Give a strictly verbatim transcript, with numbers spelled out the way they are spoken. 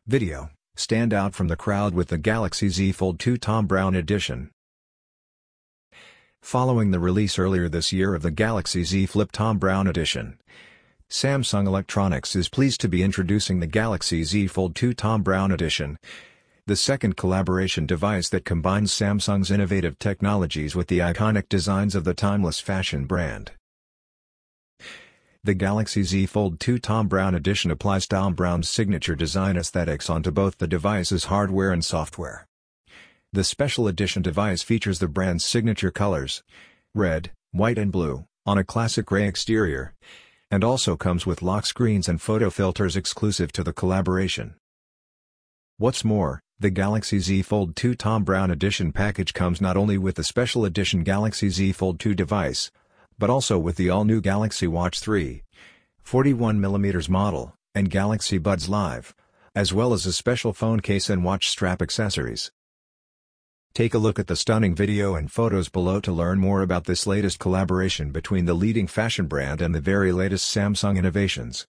Video: stand out from the crowd with the Galaxy Z Fold two Thom Browne Edition. Following the release earlier this year of the Galaxy Z Flip Thom Browne Edition, Samsung Electronics is pleased to be introducing the Galaxy Z Fold two Thom Browne Edition, the second collaboration device that combines Samsung's innovative technologies with the iconic designs of the timeless fashion brand. The Galaxy Z Fold two Thom Browne Edition applies Thom Browne's signature design aesthetics onto both the device's hardware and software. The special edition device features the brand's signature colors, red, white and blue, on a classic gray exterior, and also comes with lock screens and photo filters exclusive to the collaboration. What's more, the Galaxy Z Fold two Thom Browne Edition package comes not only with the special edition Galaxy Z Fold two device, but also with the all-new Galaxy Watch three, forty-one millimeter model, and Galaxy Buds Live, as well as a special phone case and watch strap accessories. Take a look at the stunning video and photos below to learn more about this latest collaboration between the leading fashion brand and the very latest Samsung innovations.